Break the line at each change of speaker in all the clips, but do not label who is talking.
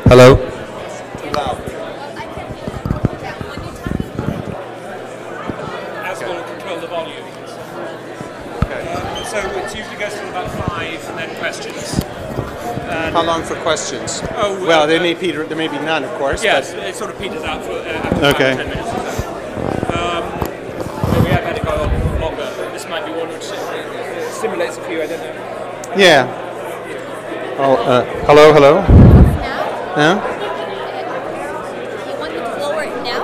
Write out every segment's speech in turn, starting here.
Hello?
As will control the volume. So it usually goes till about 5 and then questions.
How long for questions?
Oh,
well, there may be none, of course.
Yes, it sort of peters out for after
Okay.
5 or 10 minutes or so. Maybe I've had it go on longer. This might be one which stimulates a few, I don't know.
Yeah. Oh, hello?
Now?
Huh?
You want me to lower it now?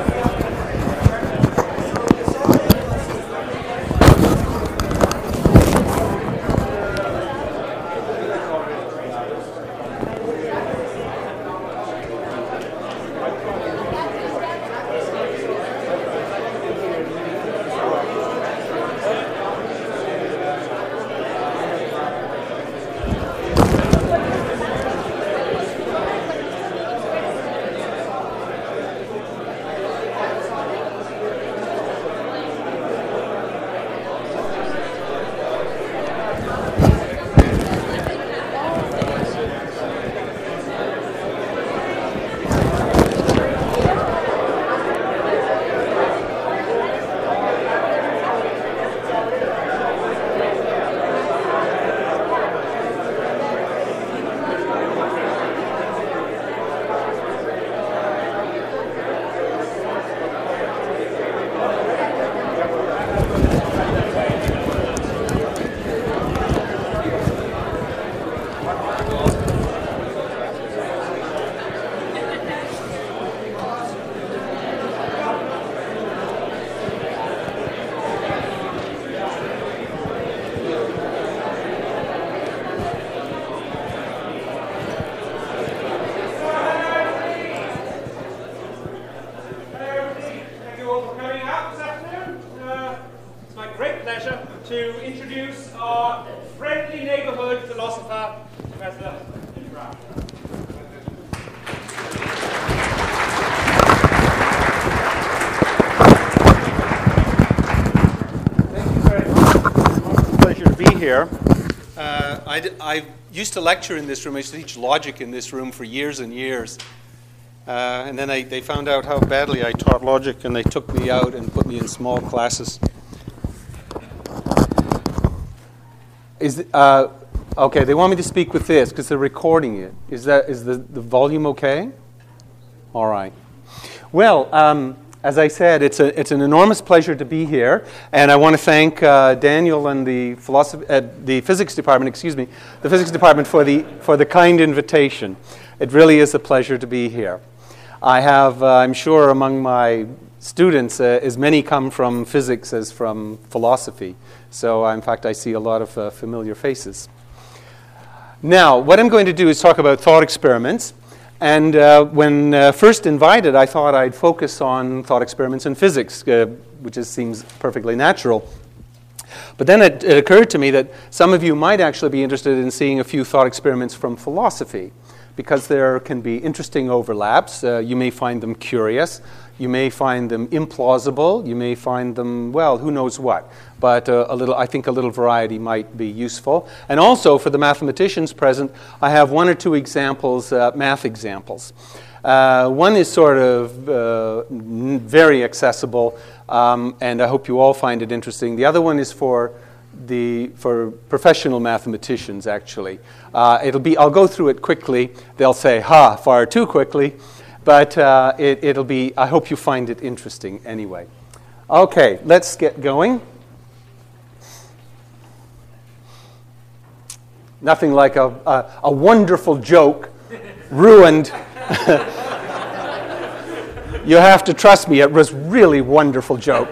Thank you all for coming out this afternoon. It's my great pleasure to introduce our friendly neighborhood philosopher, Professor Brown.
Thank you very much. It's a pleasure to be here. I used to lecture in this room. I used to teach logic in this room for years and years. And then they found out how badly I taught logic, and they took me out and put me in small classes. Okay, they want me to speak with this because they're recording it. Is the volume okay? All right. Well, as I said, it's an enormous pleasure to be here, and I want to thank Daniel and the physics department. The physics department for the kind invitation. It really is a pleasure to be here. I have, I'm sure, among my students, as many come from physics as from philosophy. So, in fact, I see a lot of familiar faces. Now, what I'm going to do is talk about thought experiments. And when first invited, I thought I'd focus on thought experiments in physics, which seems perfectly natural. But then it occurred to me that some of you might actually be interested in seeing a few thought experiments from philosophy, because there can be interesting overlaps. You may find them curious. You may find them implausible. You may find them, well, who knows what. But I think a little variety might be useful. And also, for the mathematicians present, I have one or two examples, math examples. One is sort of very accessible, and I hope you all find it interesting. The other one is for professional mathematicians, actually. I'll go through it quickly. They'll say, far too quickly. But it'll be, I hope you find it interesting anyway. Okay, let's get going. Nothing like a wonderful joke ruined. You have to trust me, it was really wonderful joke.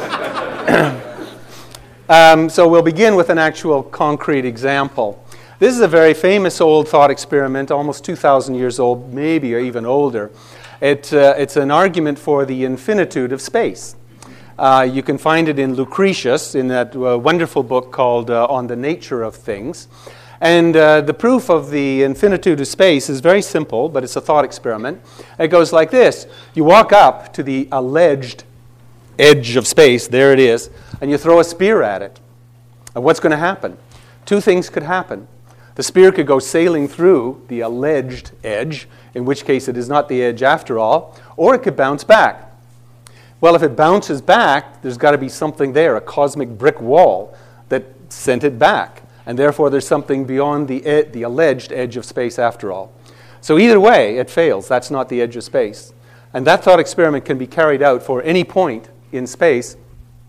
So we'll begin with an actual concrete example. This is a very famous old thought experiment, almost 2,000 years old, maybe or even older. It's an argument for the infinitude of space. You can find it in Lucretius, in that wonderful book called On the Nature of Things. And the proof of the infinitude of space is very simple, but it's a thought experiment. It goes like this. You walk up to the alleged edge of space, there it is, and you throw a spear at it. And what's going to happen? Two things could happen. The spear could go sailing through the alleged edge, in which case it is not the edge after all, or it could bounce back. Well, if it bounces back, there's got to be something there, a cosmic brick wall that sent it back. And therefore, there's something beyond the alleged edge of space after all. So either way, it fails. That's not the edge of space. And that thought experiment can be carried out for any point in space.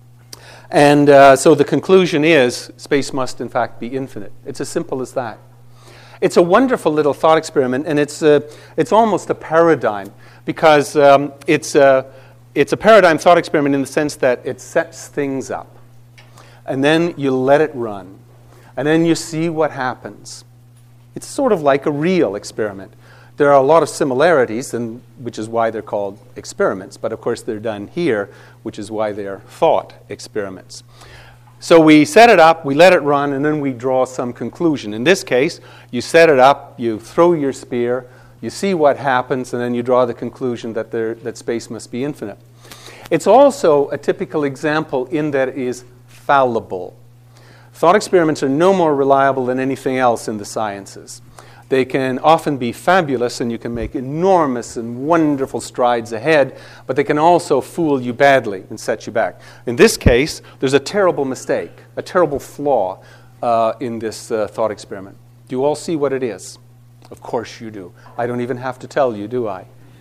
And so the conclusion is space must, in fact, be infinite. It's as simple as that. It's a wonderful little thought experiment, and it's almost a paradigm, because it's a paradigm thought experiment in the sense that it sets things up. And then you let it run. And then you see what happens. It's sort of like a real experiment. There are a lot of similarities, which is why they're called experiments. But of course, they're done here, which is why they're thought experiments. So we set it up, we let it run, and then we draw some conclusion. In this case, you set it up, you throw your spear, you see what happens, and then you draw the conclusion that space must be infinite. It's also a typical example in that it is fallible. Thought experiments are no more reliable than anything else in the sciences. They can often be fabulous, and you can make enormous and wonderful strides ahead, but they can also fool you badly and set you back. In this case, there's a terrible mistake, a terrible flaw in this thought experiment. Do you all see what it is? Of course you do. I don't even have to tell you, do I?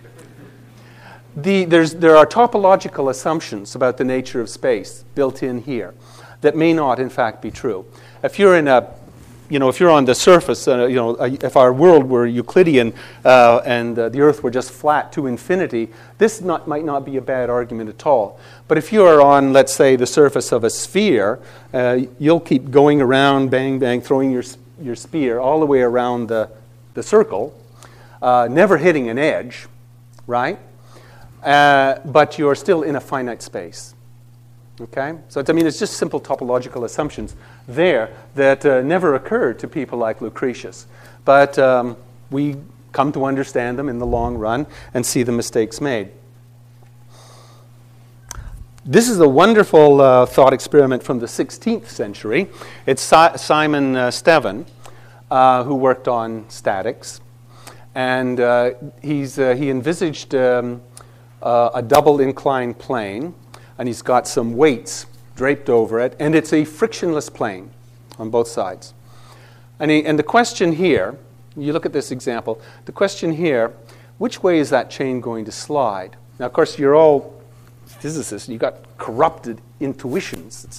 There are topological assumptions about the nature of space built in here that may not, in fact, be true. If you're if you're on the surface, if our world were Euclidean and the Earth were just flat to infinity, this might not be a bad argument at all. But if you are on, let's say, the surface of a sphere, you'll keep going around, bang, bang, throwing your spear all the way around the circle, never hitting an edge, right? But you're still in a finite space. Okay? So it's just simple topological assumptions there that never occurred to people like Lucretius. But we come to understand them in the long run and see the mistakes made. This is a wonderful thought experiment from the 16th century. It's Simon Stevin, who worked on statics. And he envisaged a double inclined plane, and he's got some weights draped over it, and it's a frictionless plane on both sides. And the question here, you look at this example, the question here, which way is that chain going to slide? Now, of course, you're all physicists, you've got corrupted intuitions.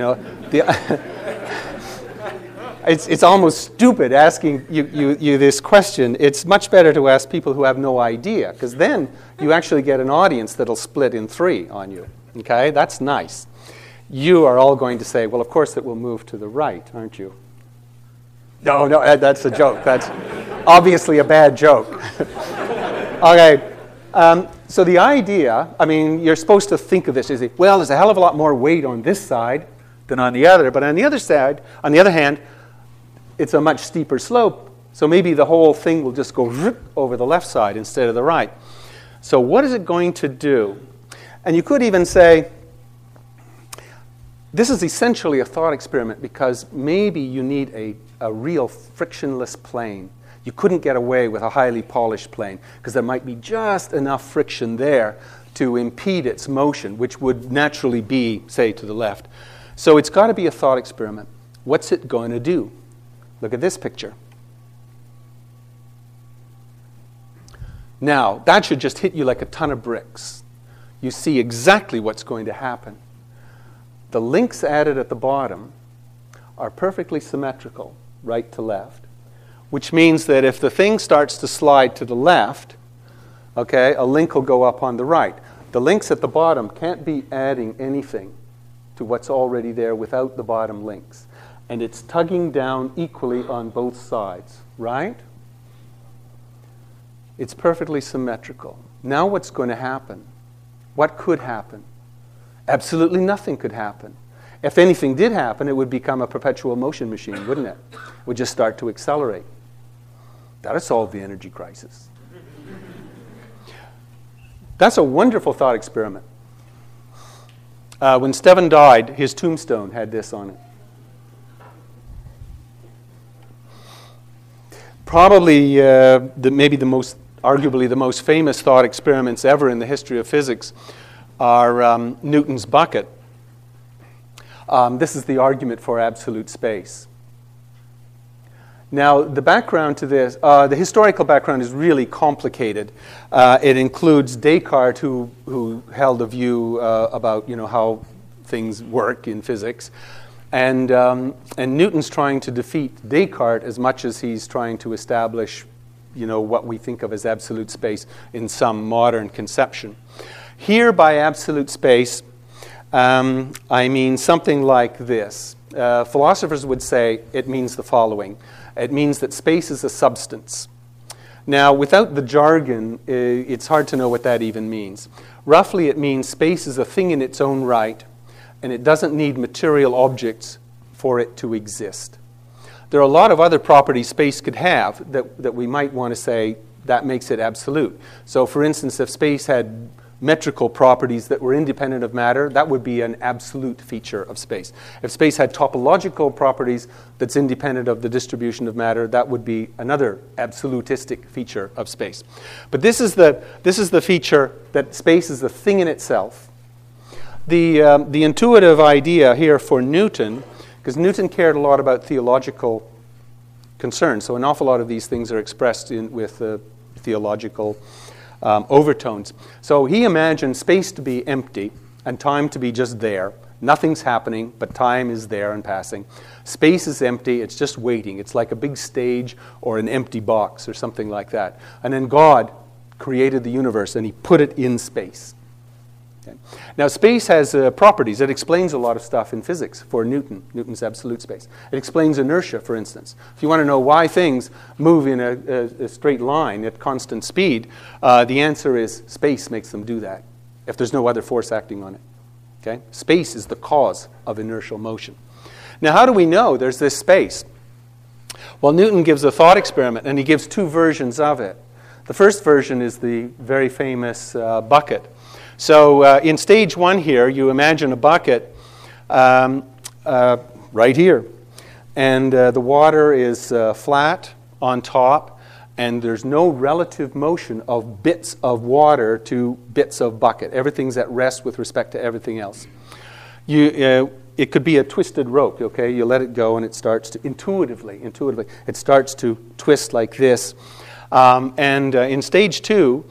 It's almost stupid asking you this question. It's much better to ask people who have no idea, because then you actually get an audience that'll split in three on you. Okay, that's nice. You are all going to say, well, of course it will move to the right, aren't you? No, that's a joke. That's obviously a bad joke. Okay, so the idea, you're supposed to think of this as, well, there's a hell of a lot more weight on this side than on the other, but on the other hand, it's a much steeper slope, so maybe the whole thing will just go over the left side instead of the right. So what is it going to do? And you could even say, this is essentially a thought experiment because maybe you need a real frictionless plane. You couldn't get away with a highly polished plane because there might be just enough friction there to impede its motion, which would naturally be, say, to the left. So it's got to be a thought experiment. What's it going to do? Look at this picture. Now, that should just hit you like a ton of bricks. You see exactly what's going to happen. The links added at the bottom are perfectly symmetrical, right to left, which means that if the thing starts to slide to the left, okay, a link will go up on the right. The links at the bottom can't be adding anything to what's already there without the bottom links. And it's tugging down equally on both sides, right? It's perfectly symmetrical. Now what's going to happen? What could happen? Absolutely nothing could happen. If anything did happen, it would become a perpetual motion machine, wouldn't it? It would just start to accelerate. That would solve the energy crisis. That's a wonderful thought experiment. When Stevin died, his tombstone had this on it. probably maybe arguably the most famous thought experiments ever in the history of physics are Newton's bucket. This is the argument for absolute space. Now, the background to this, the historical background is really complicated. It includes Descartes, who held a view about how things work in physics, and Newton's trying to defeat Descartes as much as he's trying to establish, what we think of as absolute space in some modern conception. Here, by absolute space, I mean something like this. Philosophers would say it means the following. It means that space is a substance. Now, without the jargon, it's hard to know what that even means. Roughly, it means space is a thing in its own right, and it doesn't need material objects for it to exist. There are a lot of other properties space could have that we might want to say that makes it absolute. So, for instance, if space had metrical properties that were independent of matter, that would be an absolute feature of space. If space had topological properties that's independent of the distribution of matter, that would be another absolutistic feature of space. But this is the feature that space is a thing in itself. The intuitive idea here for Newton, because Newton cared a lot about theological concerns, so an awful lot of these things are expressed with theological overtones. So he imagined space to be empty and time to be just there. Nothing's happening, but time is there and passing. Space is empty, it's just waiting. It's like a big stage or an empty box or something like that. And then God created the universe and he put it in space. Okay. Now, space has properties. It explains a lot of stuff in physics for Newton's absolute space. It explains inertia, for instance. If you want to know why things move in a straight line at constant speed, the answer is space makes them do that, if there's no other force acting on it. Okay? Space is the cause of inertial motion. Now, how do we know there's this space? Well, Newton gives a thought experiment, and he gives two versions of it. The first version is the very famous bucket. So in stage one here, you imagine a bucket right here. And the water is flat on top, and there's no relative motion of bits of water to bits of bucket. Everything's at rest with respect to everything else. It could be a twisted rope, okay? You let it go, and it starts to intuitively, it starts to twist like this. In stage two,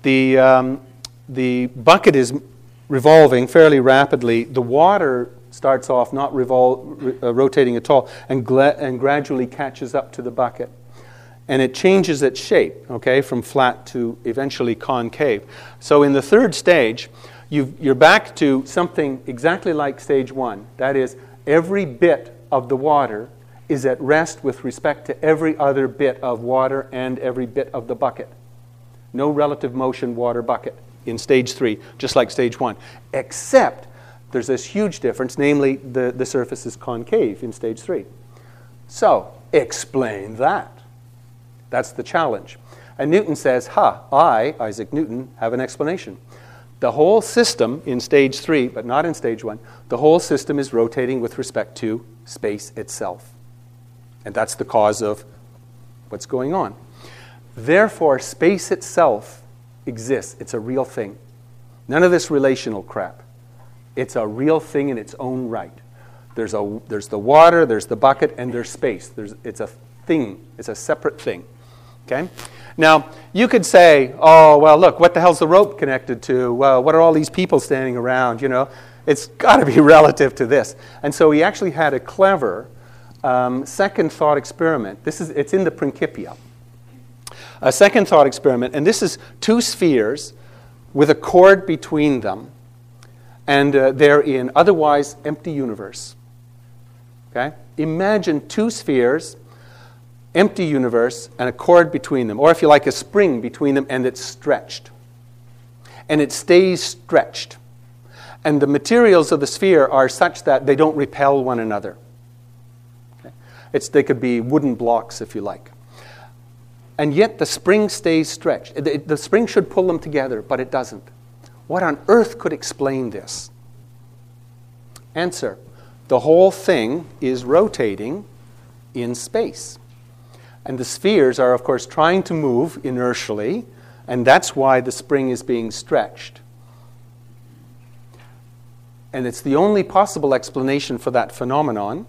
the bucket is revolving fairly rapidly. The water starts off not rotating at all and gradually catches up to the bucket. And it changes its shape, okay, from flat to eventually concave. So in the third stage, you're back to something exactly like stage one. That is, every bit of the water is at rest with respect to every other bit of water and every bit of the bucket. No relative motion water bucket in stage three, just like stage one, except there's this huge difference, namely the surface is concave in stage three. So, explain that. That's the challenge. And Newton says, I, Isaac Newton, have an explanation. The whole system in stage three, but not in stage one, the whole system is rotating with respect to space itself. And that's the cause of what's going on. Therefore, space itself exists. It's a real thing. None of this relational crap. It's a real thing in its own right. There's the water, there's the bucket, and there's space. It's a thing. It's a separate thing. Okay? Now, you could say, oh, well, look, what the hell's the rope connected to? Well, what are all these people standing around? It's got to be relative to this. And so he actually had a clever second thought experiment. It's in the Principia. A second thought experiment, and this is two spheres with a cord between them, and they're in otherwise empty universe. Okay? Imagine two spheres, empty universe, and a cord between them, or if you like, a spring between them, and it's stretched. And it stays stretched. And the materials of the sphere are such that they don't repel one another. Okay? They could be wooden blocks, if you like. And yet the spring stays stretched. The spring should pull them together, but it doesn't. What on earth could explain this? Answer: the whole thing is rotating in space. And the spheres are, of course, trying to move inertially, and that's why the spring is being stretched. And it's the only possible explanation for that phenomenon.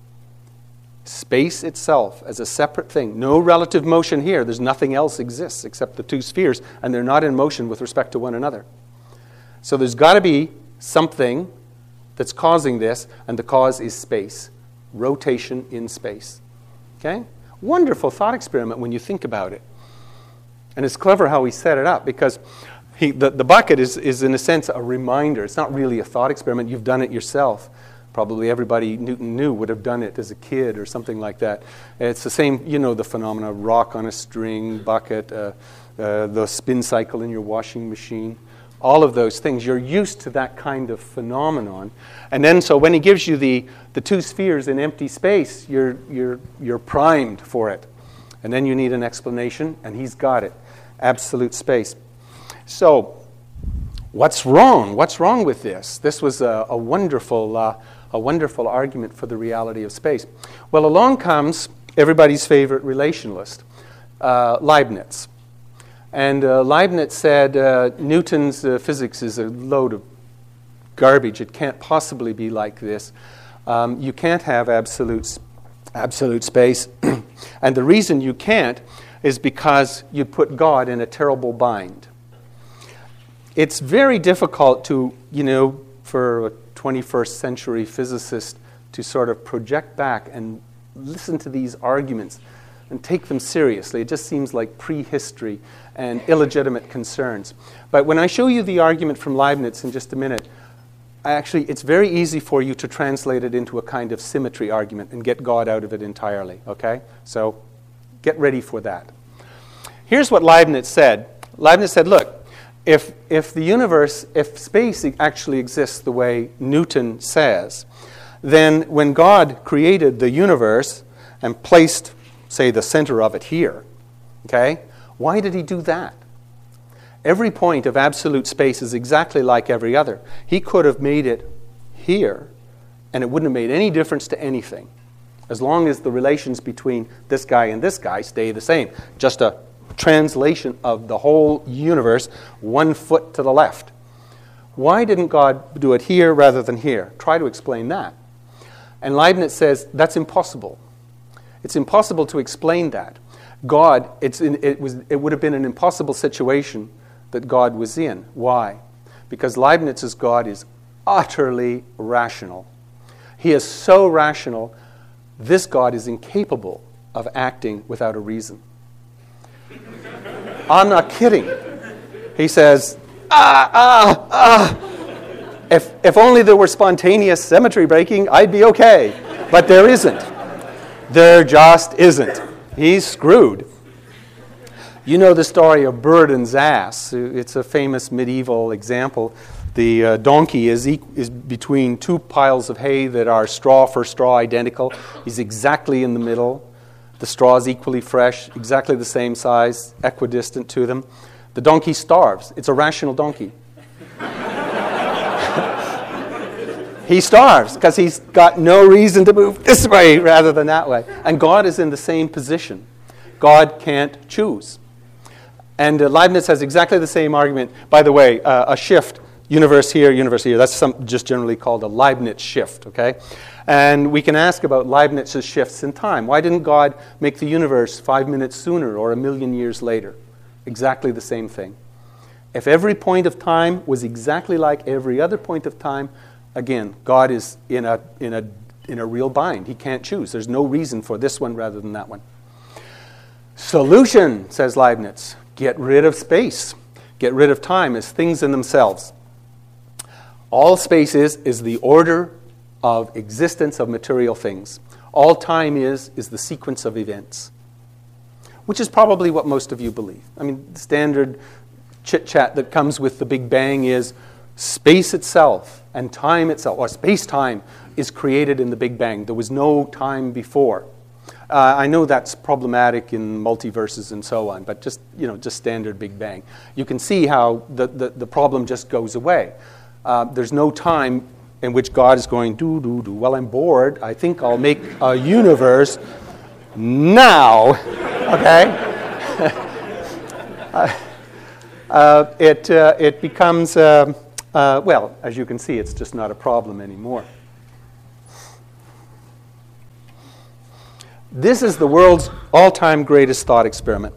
Space itself as a separate thing. No relative motion here. There's nothing else exists except the two spheres, and they're not in motion with respect to one another. So there's got to be something that's causing this, and the cause is space. Rotation in space. Okay? Wonderful thought experiment when you think about it. And it's clever how he set it up, because the bucket is in a sense a reminder. It's not really a thought experiment. You've done it yourself. Probably everybody Newton knew would have done it as a kid or something like that. It's the same, you know, the phenomena, rock on a string, bucket, the spin cycle in your washing machine. All of those things. You're used to that kind of phenomenon. And then so when he gives you the two spheres in empty space, you're primed for it. And then you need an explanation, and he's got it. Absolute space. So what's wrong? What's wrong with this? This was a wonderful argument for the reality of space. Well, along comes everybody's favorite relationalist, Leibniz. And Leibniz said Newton's physics is a load of garbage. It can't possibly be like this. You can't have absolute space. And the reason you can't is because you put God in a terrible bind. It's very difficult to, for a 21st century physicist to sort of project back and listen to these arguments and take them seriously. It just seems like prehistory and illegitimate concerns. But when I show you the argument from Leibniz in just a minute, it's very easy for you to translate it into a kind of symmetry argument and get God out of it entirely, okay? So get ready for that. Here's what Leibniz said. Leibniz said, look, if the universe, if space actually exists the way Newton says, then when God created the universe and placed, say, the center of it here, okay, why did he do that? Every point of absolute space is exactly like every other. He could have made it here, and it wouldn't have made any difference to anything, as long as the relations between this guy and this guy stay the same. Just a translation of the whole universe 1 foot to the left. Why didn't God do it here rather than here? Try to explain that. And Leibniz says that's impossible. It's impossible to explain that. God, it would have been an impossible situation that God was in. Why? Because Leibniz's God is utterly rational. He is so rational, this God is incapable of acting without a reason. I'm not kidding. He says, If only there were spontaneous symmetry breaking, I'd be okay. But there isn't. There just isn't. He's screwed. You know the story of Buridan's ass. It's a famous medieval example. The donkey is between two piles of hay that are straw for straw identical. He's exactly in the middle. The straw is equally fresh, exactly the same size, equidistant to them. The donkey starves. It's a rational donkey. He starves because he's got no reason to move this way rather than that way. And God is in the same position. God can't choose. And Leibniz has exactly the same argument. By the way, a shift, universe here, that's just generally called a Leibniz shift, okay? And we can ask about Leibniz's shifts in time. Why didn't God make the universe 5 minutes sooner or 1,000,000 years later? Exactly the same thing. If every point of time was exactly like every other point of time, again, God is in a real bind. He can't choose. There's no reason for this one rather than that one. Solution, says Leibniz. Get rid of space. Get rid of time as things in themselves. All space is the order of existence of material things. All time is the sequence of events, which is probably what most of you believe. I mean, the standard chit-chat that comes with the Big Bang is space itself and time itself, or space-time, is created in the Big Bang. There was no time before. I know that's problematic in multiverses and so on, but just standard Big Bang. You can see how the problem just goes away. There's no time in which God is going, well, I'm bored. I think I'll make a universe now, okay, it becomes, well, as you can see, it's just not a problem anymore. This is the world's all-time greatest thought experiment,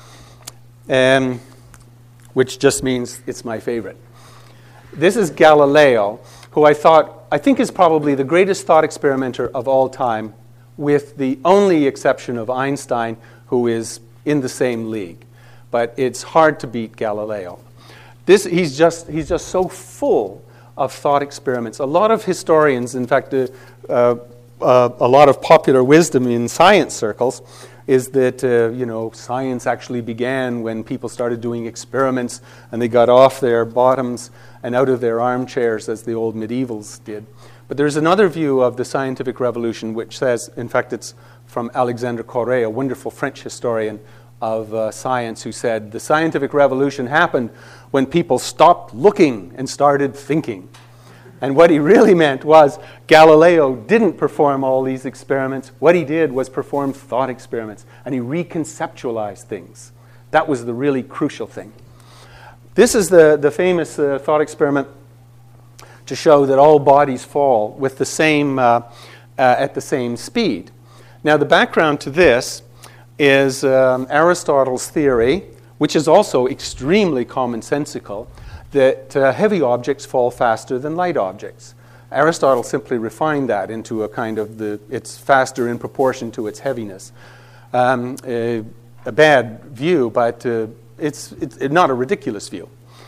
which just means it's my favorite. This is Galileo, who I think is probably the greatest thought experimenter of all time, with the only exception of Einstein, who is in the same league. But it's hard to beat Galileo. He's just so full of thought experiments. A lot of historians, in fact, a lot of popular wisdom in science circles is that science actually began when people started doing experiments and they got off their bottoms and out of their armchairs, as the old medievals did. But there's another view of the scientific revolution which says, in fact, it's from Alexandre Corret, a wonderful French historian of science, who said the scientific revolution happened when people stopped looking and started thinking. And what he really meant was Galileo didn't perform all these experiments. What he did was perform thought experiments, and he reconceptualized things. That was the really crucial thing. This is the famous thought experiment to show that all bodies fall with the same at the same speed. Now, the background to this is Aristotle's theory, which is also extremely commonsensical, that heavy objects fall faster than light objects. Aristotle simply refined that into a kind of it's faster in proportion to its heaviness. A bad view, but it's not a ridiculous view.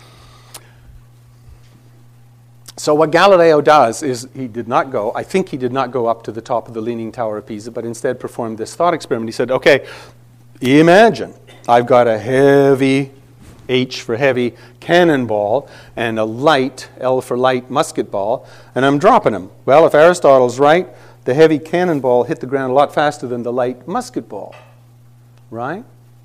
So what Galileo does is I think he did not go up to the top of the Leaning Tower of Pisa, but instead performed this thought experiment. He said, okay, imagine I've got a heavy, H for heavy, cannonball and a light, L for light, musket ball, and I'm dropping them. Well, if Aristotle's right, the heavy cannonball hit the ground a lot faster than the light musket ball, right?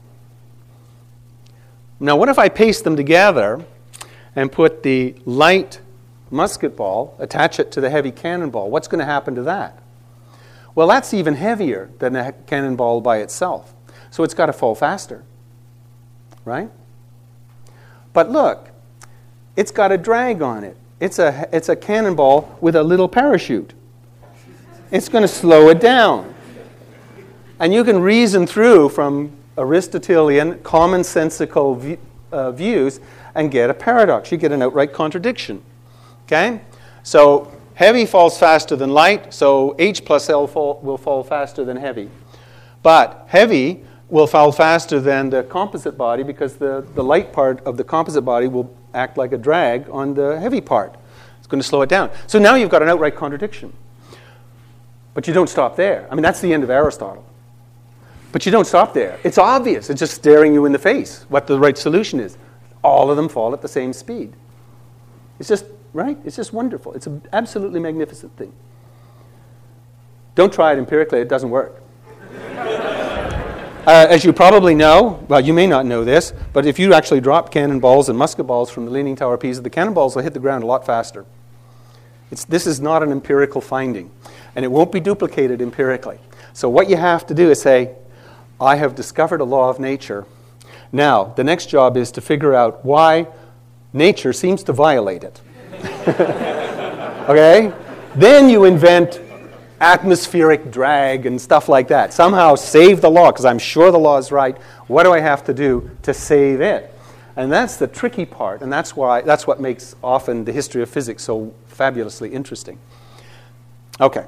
Now, what if I paste them together and put the light musket ball, attach it to the heavy cannonball? What's going to happen to that? Well, that's even heavier than a cannonball by itself. So it's got to fall faster, right? But look, it's got a drag on it. It's a cannonball with a little parachute. It's going to slow it down. And you can reason through from Aristotelian, commonsensical views and get a paradox. You get an outright contradiction. Okay? So heavy falls faster than light, so H plus L will fall faster than heavy. But heavy will fall faster than the composite body because the light part of the composite body will act like a drag on the heavy part. It's going to slow it down. So now you've got an outright contradiction. But you don't stop there. I mean, that's the end of Aristotle. But you don't stop there. It's obvious. It's just staring you in the face what the right solution is. All of them fall at the same speed. It's just, right? It's just wonderful. It's an absolutely magnificent thing. Don't try it empirically. It doesn't work. As you probably know, well, you may not know this, but if you actually drop cannonballs and musket balls from the Leaning Tower of Pisa, the cannonballs will hit the ground a lot faster. This is not an empirical finding, and it won't be duplicated empirically. So what you have to do is say, I have discovered a law of nature. Now, the next job is to figure out why nature seems to violate it. Okay? Then you invent atmospheric drag and stuff like that. Somehow save the law, because I'm sure the law is right. What do I have to do to save it? And that's the tricky part, and that's what makes often the history of physics so fabulously interesting. Okay.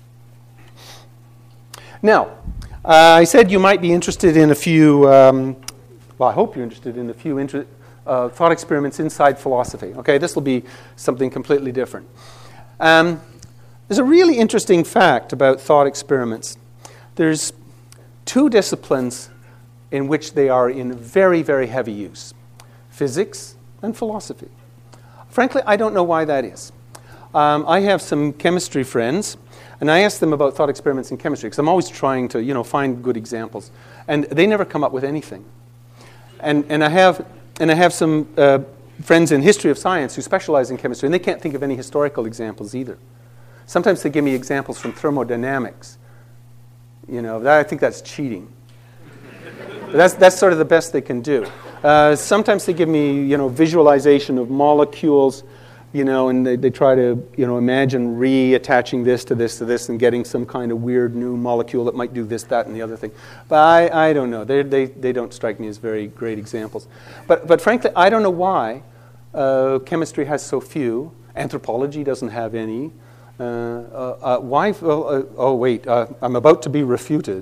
Now, I said you might be interested in a few, I hope you're interested in a few thought experiments inside philosophy. Okay, this will be something completely different. There's a really interesting fact about thought experiments. There's two disciplines in which they are in very, very heavy use: physics and philosophy. Frankly, I don't know why that is. I have some chemistry friends, and I ask them about thought experiments in chemistry, because I'm always trying to, find good examples. And they never come up with anything. And I have some friends in history of science who specialize in chemistry, and they can't think of any historical examples either. Sometimes they give me examples from thermodynamics. I think that's cheating. But that's sort of the best they can do. Sometimes they give me, visualization of molecules, and they try to, imagine reattaching this to this to this and getting some kind of weird new molecule that might do this, that, and the other thing. But I don't know. They don't strike me as very great examples. But frankly, I don't know why chemistry has so few. Anthropology doesn't have any. Why? Wait. I'm about to be refuted.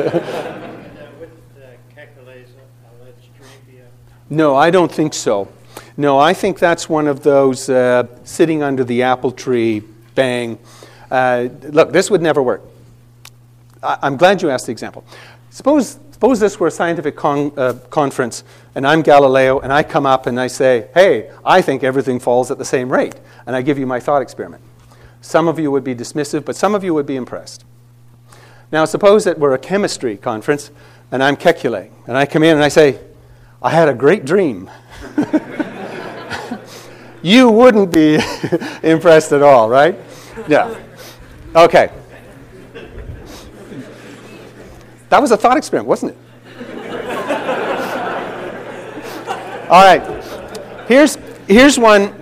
No, I don't think so. No, I think that's one of those sitting under the apple tree, bang. Look, this would never work. I'm glad you asked the example. Suppose this were a scientific conference, and I'm Galileo, and I come up and I say, hey, I think everything falls at the same rate, and I give you my thought experiment. Some of you would be dismissive, but some of you would be impressed. Now, suppose that we're a chemistry conference, and I'm Kekulé, and I come in and I say, I had a great dream. You wouldn't be impressed at all, right? Yeah. Okay. That was a thought experiment, wasn't it? All right. Here's one.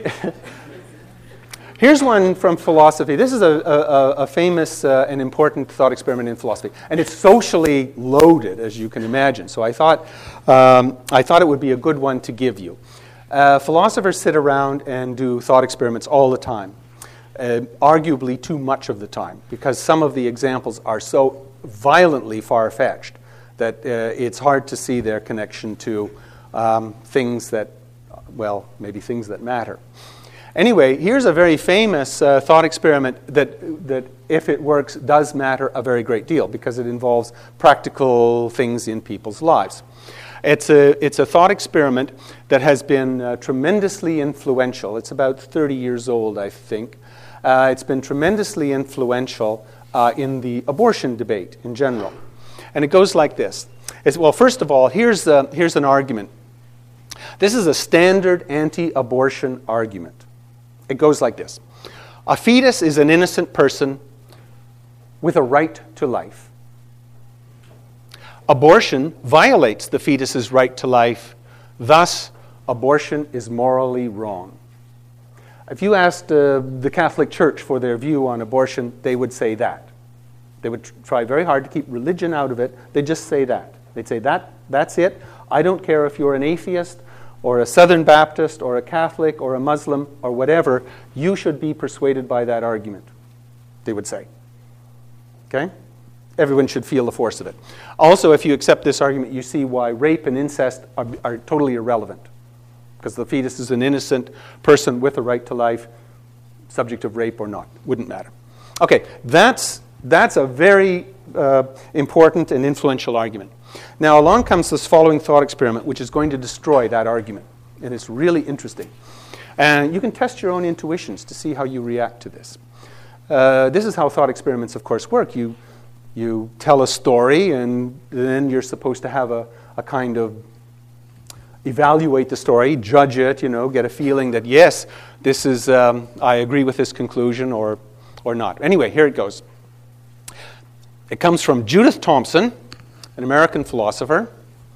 Here's one from philosophy. This is a famous and important thought experiment in philosophy, and it's socially loaded, as you can imagine. So I thought it would be a good one to give you. Philosophers sit around and do thought experiments all the time, arguably too much of the time, because some of the examples are so violently far-fetched that it's hard to see their connection to things that matter. Anyway, here's a very famous thought experiment that, if it works, does matter a very great deal because it involves practical things in people's lives. It's a thought experiment that has been tremendously influential. It's about 30 years old, I think. It's been tremendously influential in the abortion debate in general. And it goes like this. First of all, here's an argument. This is a standard anti-abortion argument. It goes like this. A fetus is an innocent person with a right to life. Abortion violates the fetus's right to life. Thus, abortion is morally wrong. If you asked the Catholic Church for their view on abortion, they would say that. They would try very hard to keep religion out of it. They'd just say that. They'd say, that's it. I don't care if you're an atheist or a Southern Baptist or a Catholic or a Muslim or whatever, you should be persuaded by that argument, they would say. Okay? Everyone should feel the force of it. Also, if you accept this argument, you see why rape and incest are totally irrelevant. Because the fetus is an innocent person with a right to life, subject of rape or not. Wouldn't matter. Okay, that's a very important and influential argument. Now, along comes this following thought experiment, which is going to destroy that argument. And it's really interesting. And you can test your own intuitions to see how you react to this. This is how thought experiments, of course, work. You tell a story, and then you're supposed to have a kind of evaluate the story, judge it, get a feeling that, yes, this is, I agree with this conclusion or not. Anyway, here it goes. It comes from Judith Thomson, an American philosopher.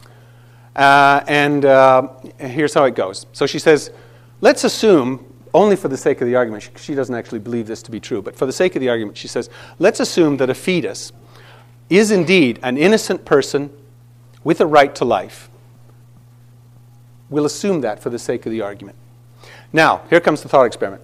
And here's how it goes. So she says, let's assume, only for the sake of the argument, she doesn't actually believe this to be true, but for the sake of the argument, she says, let's assume that a fetus is indeed an innocent person with a right to life. We'll assume that for the sake of the argument. Now, here comes the thought experiment.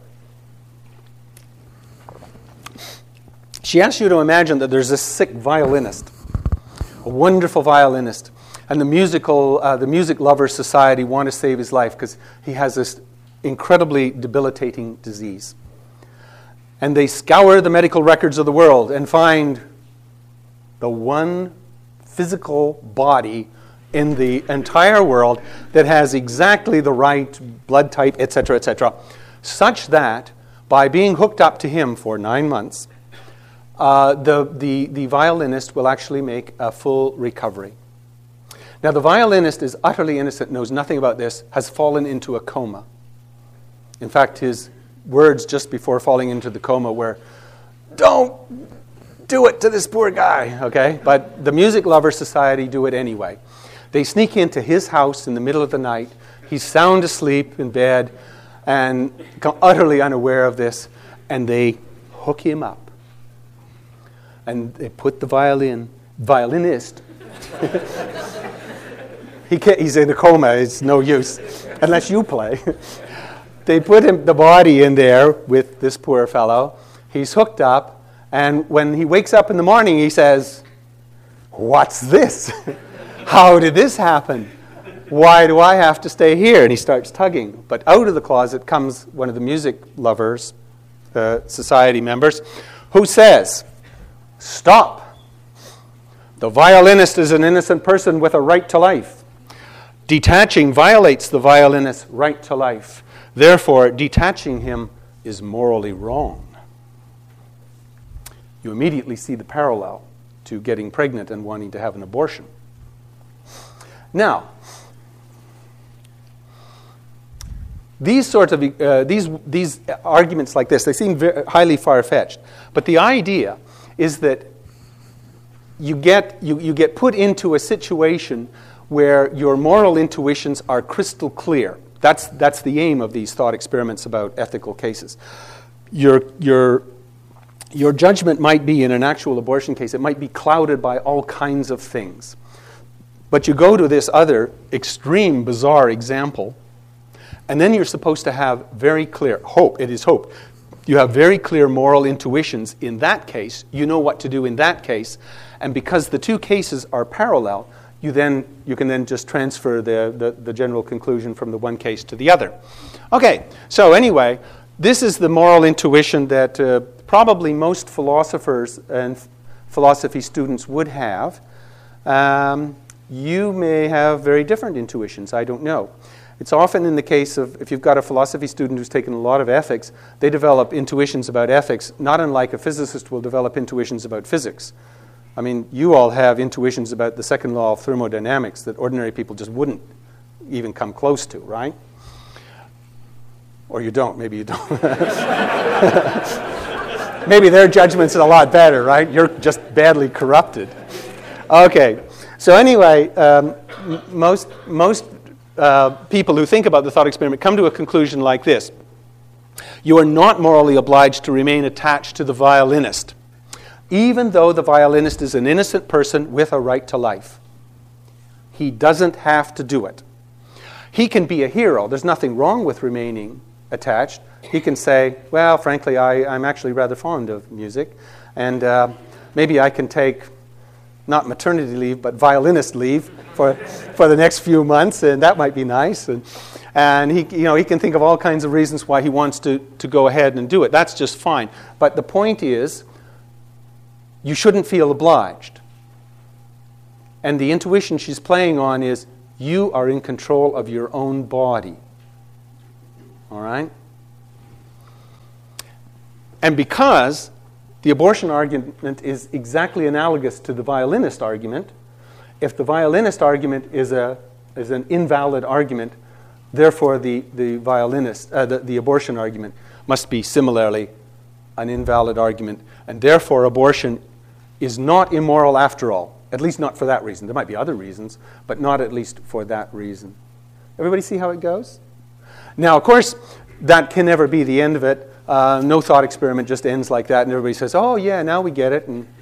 She asks you to imagine that there's this sick violinist, a wonderful violinist, and the music lovers society want to save his life because he has this incredibly debilitating disease. And they scour the medical records of the world and find the one physical body in the entire world that has exactly the right blood type, etc., such that by being hooked up to him for 9 months, the violinist will actually make a full recovery. Now, the violinist is utterly innocent, knows nothing about this, has fallen into a coma. In fact, his words just before falling into the coma were, "Don't do it to this poor guy, okay? But the Music Lovers Society do it anyway. They sneak into his house in the middle of the night. He's sound asleep in bed and utterly unaware of this, and they hook him up. And they put the violinist, he's in a coma, it's no use, unless you play. They put the body in there with this poor fellow. He's hooked up, and when he wakes up in the morning, he says, "What's this? How did this happen? Why do I have to stay here?" And he starts tugging. But out of the closet comes one of the Music Lovers Society members who says, "Stop. The violinist is an innocent person with a right to life. Detaching violates the violinist's right to life. Therefore, detaching him is morally wrong." You immediately see the parallel to getting pregnant and wanting to have an abortion. Now, these sorts of these arguments like this, they seem highly far-fetched. But the idea is that you get put into a situation where your moral intuitions are crystal clear. That's the aim of these thought experiments about ethical cases. Your judgment might be, in an actual abortion case, it might be clouded by all kinds of things. But you go to this other extreme, bizarre example, and then you're supposed to have very clear hope. It is hope. You have very clear moral intuitions in that case. You know what to do in that case. And because the two cases are parallel, you can then just transfer the general conclusion from the one case to the other. Okay, so anyway, this is the moral intuition that probably most philosophers and philosophy students would have. You may have very different intuitions. I don't know. It's often in the case of, if you've got a philosophy student who's taken a lot of ethics, they develop intuitions about ethics, not unlike a physicist will develop intuitions about physics. I mean, you all have intuitions about the second law of thermodynamics that ordinary people just wouldn't even come close to, right? Or you don't. Maybe you don't. Maybe their judgment's a lot better, right? You're just badly corrupted. Okay. So anyway, most people who think about the thought experiment come to a conclusion like this. You are not morally obliged to remain attached to the violinist, even though the violinist is an innocent person with a right to life. He doesn't have to do it. He can be a hero. There's nothing wrong with remaining attached. He can say, well, frankly, I'm actually rather fond of music, and maybe I can take not maternity leave, but violinist leave for the next few months, and that might be nice. And he can think of all kinds of reasons why he wants to go ahead and do it. That's just fine. But the point is, you shouldn't feel obliged. And the intuition she's playing on is, you are in control of your own body. All right? And because the abortion argument is exactly analogous to the violinist argument, if the violinist argument is an invalid argument, therefore the abortion argument must be similarly an invalid argument, and therefore abortion is not immoral after all, at least not for that reason. There might be other reasons, but not at least for that reason. Everybody see how it goes? Now, of course, that can never be the end of it. No thought experiment just ends like that, and everybody says, "Oh yeah, now we get it." And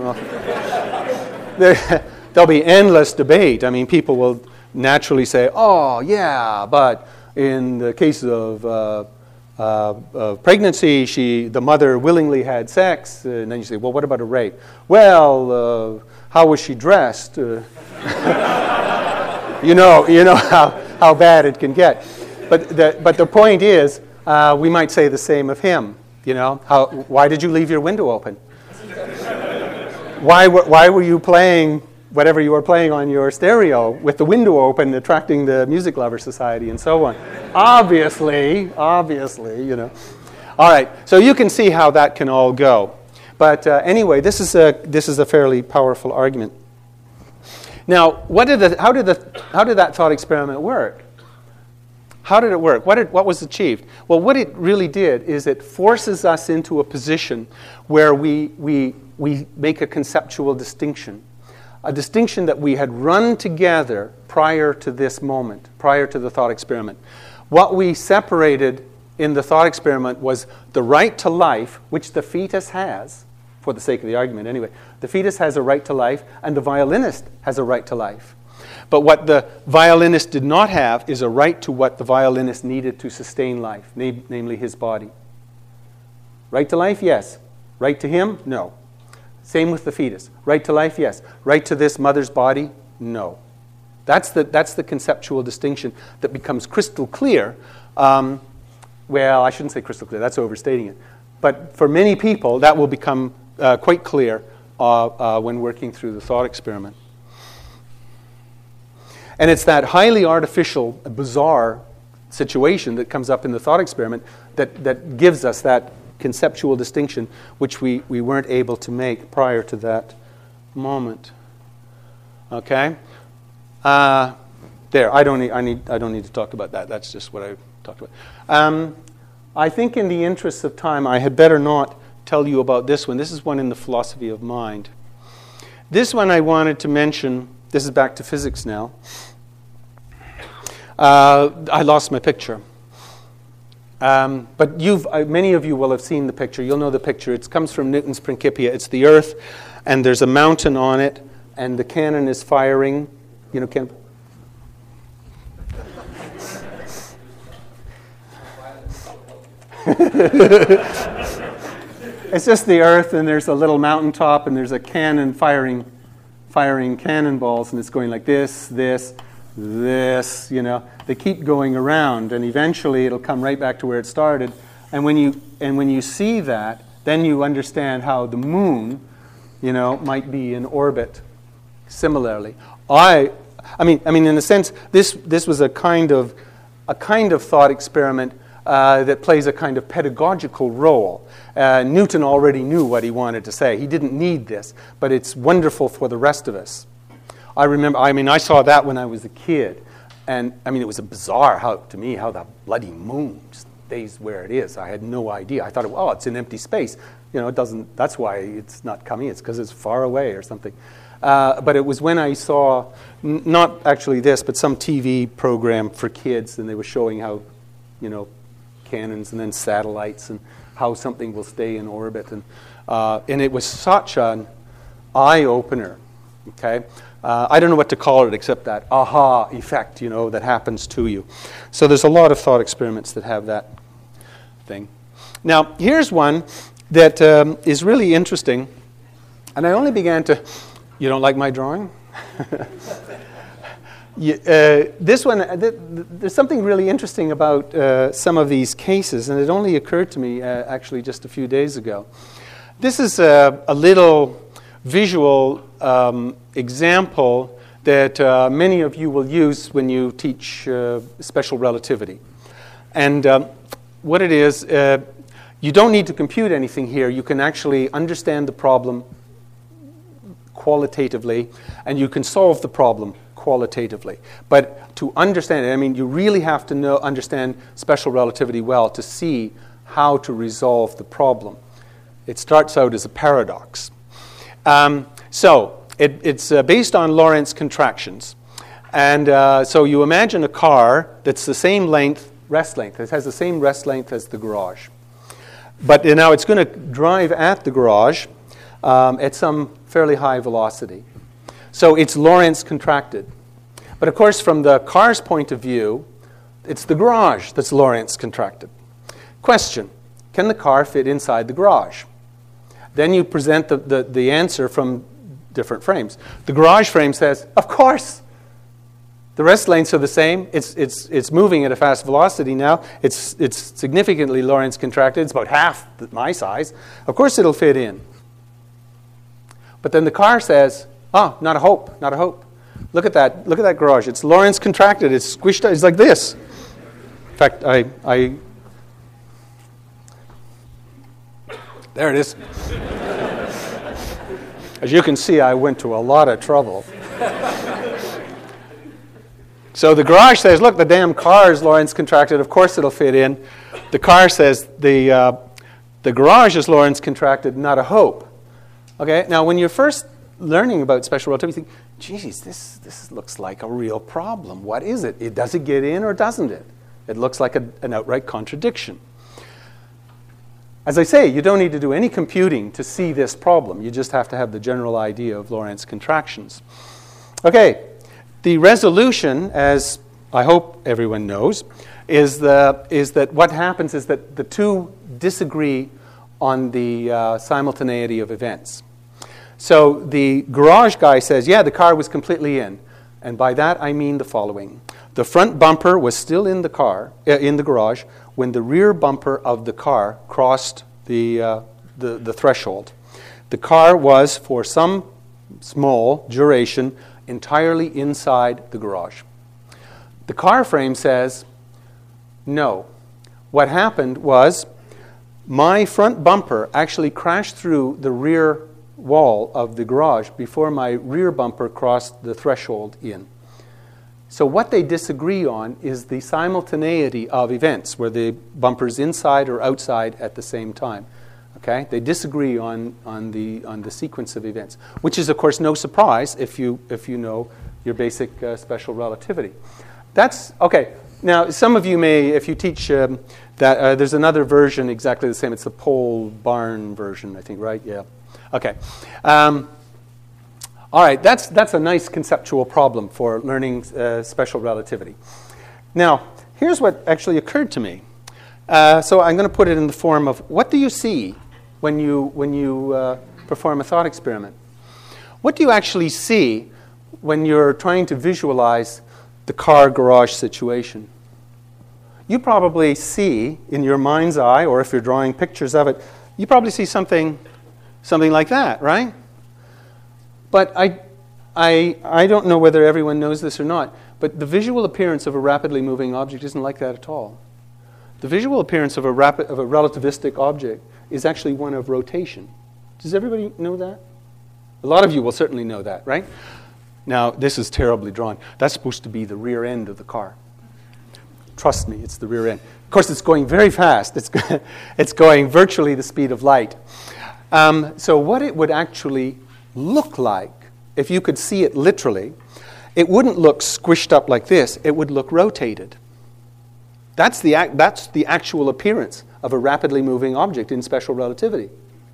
there'll be endless debate. I mean, people will naturally say, "Oh yeah, but in the case of pregnancy, the mother willingly had sex." And then you say, "Well, what about a rape?" "Well, how was she dressed?" You know how bad it can get. But the point is, we might say the same of him. Why did you leave your window open? Why were you playing whatever you were playing on your stereo with the window open, attracting the Music Lovers Society and so on? Obviously, All right, so you can see how that can all go. But anyway, this is a fairly powerful argument. Now, how did that thought experiment work? How did it work? What was achieved? Well, what it really did is it forces us into a position where we we make a conceptual distinction. A distinction that we had run together prior to this moment, prior to the thought experiment. What we separated in the thought experiment was the right to life, which the fetus has, for the sake of the argument anyway. The fetus has a right to life, and the violinist has a right to life. But what the violinist did not have is a right to what the violinist needed to sustain life, namely his body. Right to life, yes. Right to him, no. Same with the fetus. Right to life, yes. Right to this mother's body, no. That's the conceptual distinction that becomes crystal clear. Well, I shouldn't say crystal clear. That's overstating it. But for many people, that will become quite clear when working through the thought experiment. And it's that highly artificial, bizarre situation that comes up in the thought experiment that gives us that conceptual distinction, which we weren't able to make prior to that moment. Okay? There. I don't need to talk about that. That's just what I talked about. I think in the interest of time, I had better not tell you about this one. This is one in the philosophy of mind. This one I wanted to mention. This is back to physics now. I lost my picture. But many of you will have seen the picture. You'll know the picture. It comes from Newton's Principia. It's the Earth, and there's a mountain on it, and the cannon is firing. You know, it's just the Earth, and there's a little mountaintop, and there's a cannon firing cannonballs, and it's going like this, you know. They keep going around, and eventually it'll come right back to where it started. And when you see that, then you understand how the moon, you know, might be in orbit similarly. I mean, in a sense, this was a kind of thought experiment that plays a kind of pedagogical role. Newton already knew what he wanted to say. He didn't need this, but it's wonderful for the rest of us. I saw that when I was a kid, and it was bizarre how the bloody moon stays where it is. I had no idea. I thought, well, it's in empty space. You know, it doesn't. That's why it's not coming. It's because it's far away or something. But it was when I saw, not actually this, but some TV program for kids, and they were showing how, you know, cannons and then satellites and how something will stay in orbit, and it was such an eye-opener. Okay. I don't know what to call it except that aha effect, you know, that happens to you. So there's a lot of thought experiments that have that thing. Now, here's one that is really interesting, and I only began to... You don't like my drawing? This one, there's something really interesting about some of these cases, and it only occurred to me actually just a few days ago. This is a little visual example that many of you will use when you teach special relativity. And what it is, you don't need to compute anything here. You can actually understand the problem qualitatively, and you can solve the problem qualitatively. But to understand it, you really have to understand special relativity well to see how to resolve the problem. It starts out as a paradox. So it's based on Lorentz contractions. And so you imagine a car that's the same rest length. It has the same rest length as the garage. But now it's going to drive at the garage at some fairly high velocity. So it's Lorentz contracted. But of course, from the car's point of view, it's the garage that's Lorentz contracted. Question: can the car fit inside the garage? Then you present the answer from different frames. The garage frame says, of course. The rest lengths are the same. It's moving at a fast velocity now. It's significantly Lorentz contracted. It's about half my size. Of course it'll fit in. But then the car says, oh, not a hope, not a hope. Look at that. Look at that garage. It's Lorentz contracted. It's squished out. It's like this. In fact, there it is. As you can see, I went to a lot of trouble. So the garage says, look, the damn car is Lorentz contracted. Of course it'll fit in. The car says the garage is Lorentz contracted, not a hope. Okay, now when you're first learning about special relativity, you think, geez, this looks like a real problem. What is it? Does it get in or doesn't it? It looks like an outright contradiction. As I say, you don't need to do any computing to see this problem. You just have to have the general idea of Lorentz contractions. Okay, the resolution, as I hope everyone knows, is that what happens is that the two disagree on the simultaneity of events. So the garage guy says, yeah, the car was completely in. And by that I mean the following. The front bumper was still in the car, in the garage, when the rear bumper of the car crossed the threshold. The car was, for some small duration, entirely inside the garage. The car frame says, no. What happened was my front bumper actually crashed through the rear wall of the garage before my rear bumper crossed the threshold in. So what they disagree on is the simultaneity of events, where the bumper's inside or outside at the same time. Okay? They disagree on the sequence of events, which is, of course, no surprise if you know your basic special relativity. That's okay. Now, some of you may, if you teach that, there's another version exactly the same. It's the Pole Barn version, I think, right? Yeah. Okay. All right, that's a nice conceptual problem for learning special relativity. Now, here's what actually occurred to me. So I'm going to put it in the form of, what do you see when you perform a thought experiment? What do you actually see when you're trying to visualize the car garage situation? You probably see in your mind's eye, or if you're drawing pictures of it, you probably see something like that, right? But I don't know whether everyone knows this or not, but the visual appearance of a rapidly moving object isn't like that at all. The visual appearance of a relativistic object is actually one of rotation. Does everybody know that? A lot of you will certainly know that, right? Now, this is terribly drawn. That's supposed to be the rear end of the car. Trust me, it's the rear end. Of course, it's going very fast. It's going virtually the speed of light. So what it would actually look like, if you could see it literally, it wouldn't look squished up like this. It would look rotated. That's the actual appearance of a rapidly moving object in special relativity.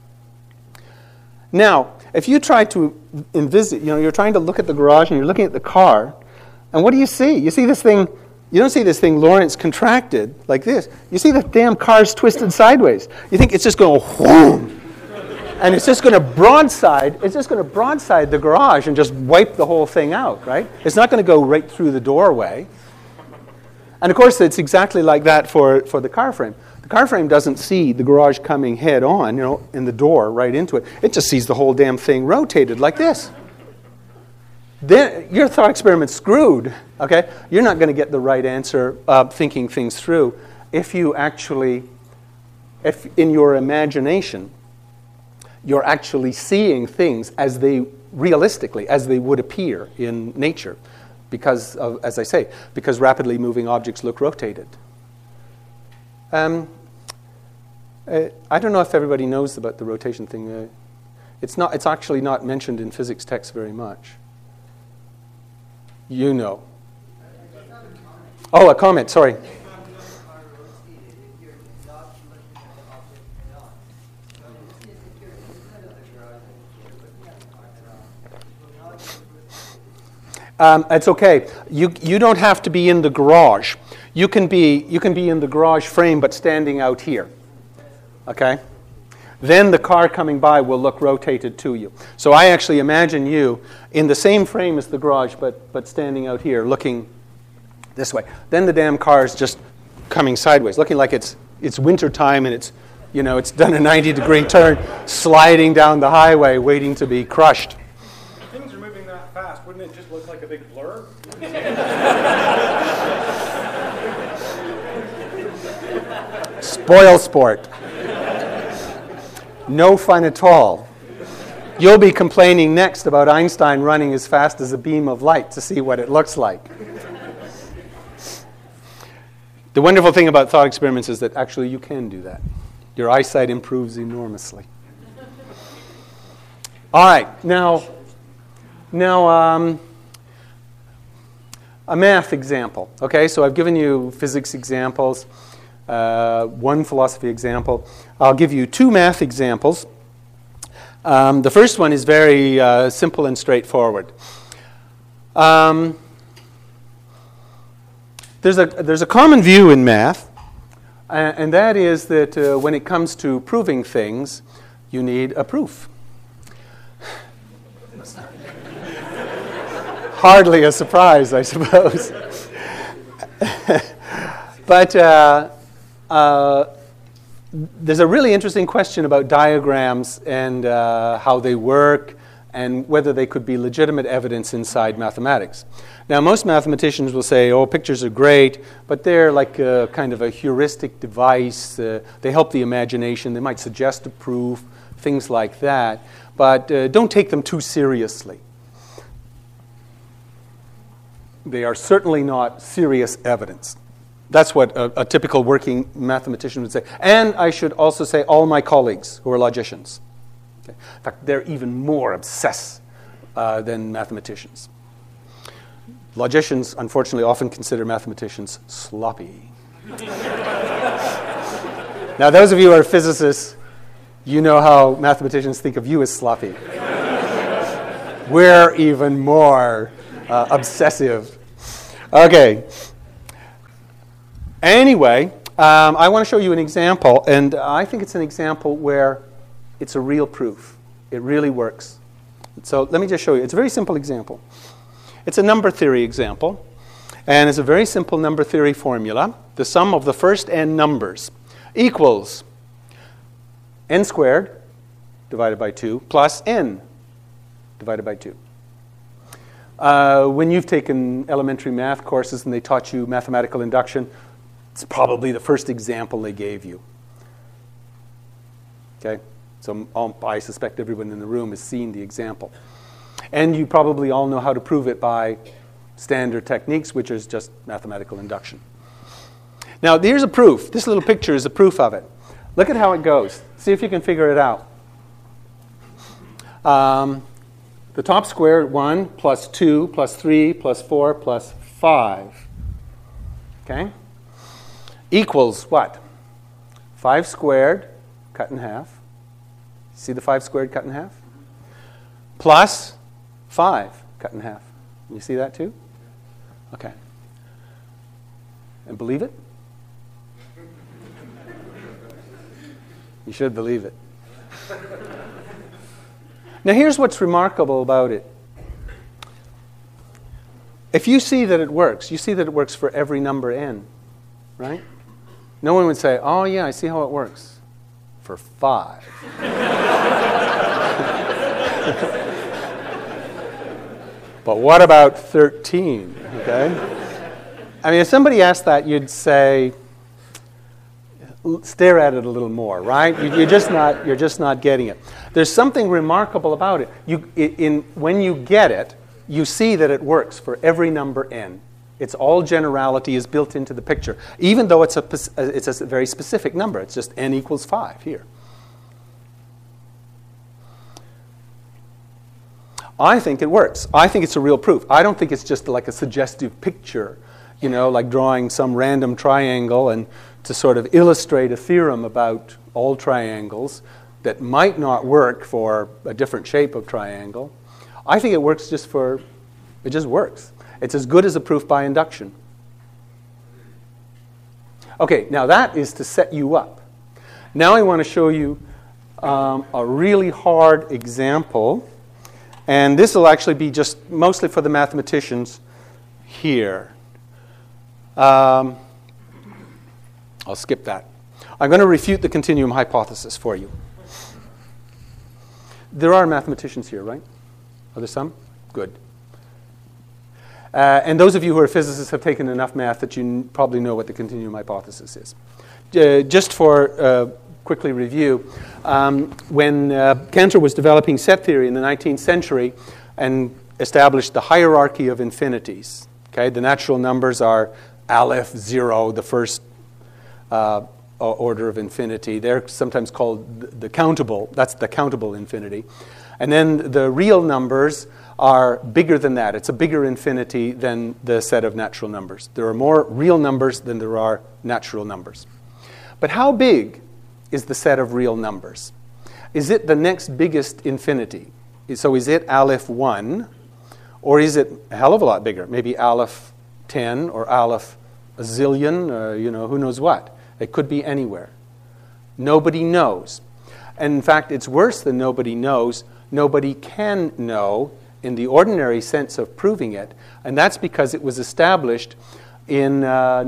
Now, if you try to envisage, you're trying to look at the garage and you're looking at the car, and what do you see? You see this thing. You don't see this thing Lorentz contracted like this. You see the damn car's twisted sideways. You think it's just going to whoom, and it's just going to broadside. It's just going to broadside the garage and just wipe the whole thing out, right? It's not going to go right through the doorway. And of course, it's exactly like that for the car frame. The car frame doesn't see the garage coming head on, in the door right into it. It just sees the whole damn thing rotated like this. Then your thought experiment's screwed, okay? You're not going to get the right answer thinking things through if in your imagination, you're actually seeing things as they would appear in nature. Because of, as I say, because rapidly moving objects look rotated. I don't know if everybody knows about the rotation thing. It's actually not mentioned in physics texts very much. You know. Oh, a comment, sorry. It's okay. You don't have to be in the garage. You can be in the garage frame but standing out here. Okay? Then the car coming by will look rotated to you. So I actually imagine you in the same frame as the garage but standing out here looking this way. Then the damn car is just coming sideways, looking like it's winter time and it's done a 90-degree turn, sliding down the highway waiting to be crushed.
Things are moving that fast. Wouldn't it just look like a big blur?
Spoil sport. No fun at all. You'll be complaining next about Einstein running as fast as a beam of light to see what it looks like. The wonderful thing about thought experiments is that actually you can do that. Your eyesight improves enormously. All right, now, a math example. Okay, so I've given you physics examples, one philosophy example. I'll give you two math examples. The first one is very simple and straightforward. There's a common view in math, and that is that when it comes to proving things, you need a proof. Hardly a surprise, I suppose. But there's a really interesting question about diagrams and how they work and whether they could be legitimate evidence inside mathematics. Now, most mathematicians will say, oh, pictures are great, but they're like a kind of a heuristic device. They help the imagination. They might suggest a proof, things like that. But don't take them too seriously. They are certainly not serious evidence. That's what a typical working mathematician would say. And I should also say all my colleagues who are logicians. Okay. In fact, they're even more obsessed than mathematicians. Logicians, unfortunately, often consider mathematicians sloppy. Now, those of you who are physicists, you know how mathematicians think of you as sloppy. We're even more obsessive. Okay. Anyway, I want to show you an example, and I think it's an example where it's a real proof. It really works. So let me just show you. It's a very simple example. It's a number theory example, and it's a very simple number theory formula. The sum of the first n numbers equals n squared divided by 2 plus n divided by 2. When you've taken elementary math courses and they taught you mathematical induction, it's probably the first example they gave you. Okay? So I suspect everyone in the room has seen the example. And you probably all know how to prove it by standard techniques, which is just mathematical induction. Now, here's a proof. This little picture is a proof of it. Look at how it goes. See if you can figure it out. The top square, 1 plus 2 plus 3 plus 4 plus 5. Okay? Equals what? 5 squared cut in half. See the 5 squared cut in half? Plus 5 cut in half. You see that too? Okay. And believe it? You should believe it. Now here's what's remarkable about it. If you see that it works, you see that it works for every number n, right? No one would say, oh yeah, I see how it works. For 5. But what about 13? Okay? I mean, if somebody asked that, you'd say, stare at it a little more, right? You're just not getting it. There's something remarkable about it. When you get it, you see that it works for every number n. It's all generality is built into the picture, even though it's a very specific number. It's just n equals 5 here. I think it works. I think it's a real proof. I don't think it's just like a suggestive picture, you know, like drawing some random triangle and to sort of illustrate a theorem about all triangles that might not work for a different shape of triangle. I think it works it just works. It's as good as a proof by induction. Okay, now that is to set you up. Now I want to show you a really hard example. And this will actually be just mostly for the mathematicians here. I'll skip that. I'm going to refute the continuum hypothesis for you. There are mathematicians here, right? Are there some? Good. And those of you who are physicists have taken enough math that you probably know what the continuum hypothesis is. Just for quickly review, when Cantor was developing set theory in the 19th century and established the hierarchy of infinities, okay, the natural numbers are Aleph, 0, the first order of infinity. They're sometimes called the countable. That's the countable infinity. And then the real numbers are bigger than that. It's a bigger infinity than the set of natural numbers. There are more real numbers than there are natural numbers. But how big is the set of real numbers? Is it the next biggest infinity? So is it Aleph 1, or is it a hell of a lot bigger? Maybe Aleph 10 or Aleph a zillion, who knows what. It could be anywhere. Nobody knows. And in fact, it's worse than nobody knows. Nobody can know in the ordinary sense of proving it. And that's because it was established in by